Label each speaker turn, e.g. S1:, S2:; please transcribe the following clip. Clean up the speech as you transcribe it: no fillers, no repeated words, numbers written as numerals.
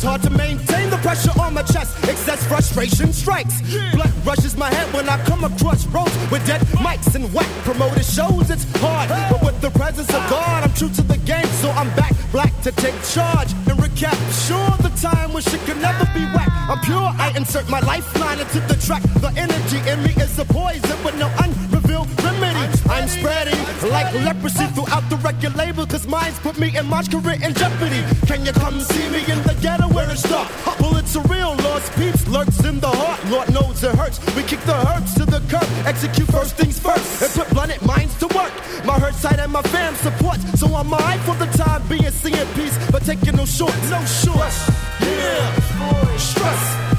S1: hard to maintain the pressure on my chest. Excess frustration strikes. Blood rushes my head when I come across roads with dead mics and whack promoted shows. It's hard, but with the presence of God, I'm true to the game, so I'm back black to take charge and recap. Sure, the time when shit could never be whack. I'm pure, I insert my lifeline into the track. The energy in me is a poison with no unrevealed remedy. I'm spreading like leprosy throughout the record label, cause mine's put me and my career in jeopardy. Can you come see me in the ghetto where it's dark? Well, it's a real lost peeps lurks in the heart. Lord knows it hurts. We kick the herbs to the curb, execute first things first, and put blunted minds to work. My hurt side and my fam support, so I'm alright for the time being, seeing peace, but taking no shorts. No shorts. Yeah, stress.